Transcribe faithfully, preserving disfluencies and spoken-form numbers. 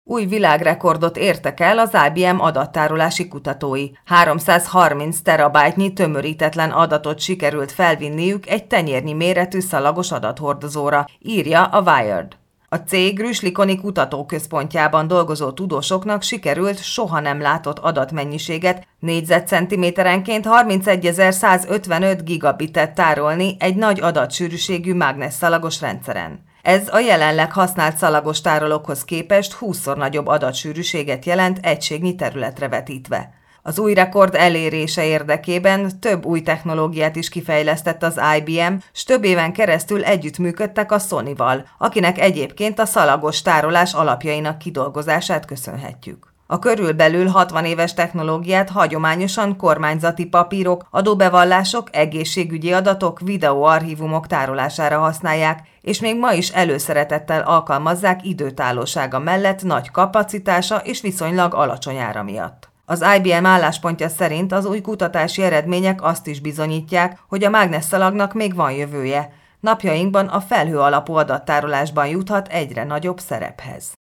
Új világrekordot értek el az I B M adattárolási kutatói. háromszázharminc terabájtnyi tömörítetlen adatot sikerült felvinniük egy tenyérnyi méretű szalagos adathordozóra, írja a Wired. A cég Rüslikoni kutatóközpontjában dolgozó tudósoknak sikerült soha nem látott adatmennyiséget, négyzetcentiméterenként harmincegyezer-százötvenöt gigabitet tárolni egy nagy adatsűrűségű mágnesszalagos rendszeren. Ez a jelenleg használt szalagos tárolókhoz képest húszszor nagyobb adatsűrűséget jelent egységnyi területre vetítve. Az új rekord elérése érdekében több új technológiát is kifejlesztett az I B M, s több éven keresztül együttműködtek a Sonyval, akinek egyébként a szalagos tárolás alapjainak kidolgozását köszönhetjük. A körülbelül hatvan éves technológiát hagyományosan kormányzati papírok, adóbevallások, egészségügyi adatok, videóarchívumok tárolására használják, és még ma is előszeretettel alkalmazzák időtállósága mellett nagy kapacitása és viszonylag alacsony ára miatt. Az I B M álláspontja szerint az új kutatási eredmények azt is bizonyítják, hogy a mágnesszalagnak még van jövője. Napjainkban a felhő alapú adattárolásban juthat egyre nagyobb szerephez.